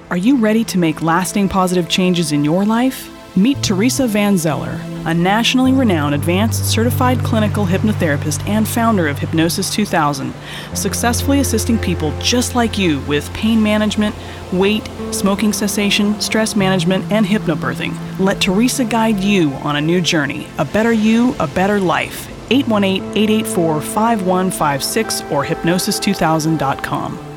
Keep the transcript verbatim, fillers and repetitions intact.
Are you ready to make lasting positive changes in your life? Meet Teresa Van Zeller, a nationally renowned advanced certified clinical hypnotherapist and founder of Hypnosis two thousand, successfully assisting people just like you with pain management, weight, smoking cessation, stress management, and hypnobirthing. Let Teresa guide you on a new journey, a better you, a better life. eight one eight, eight eight four, five one five six or hypnosis two thousand dot com.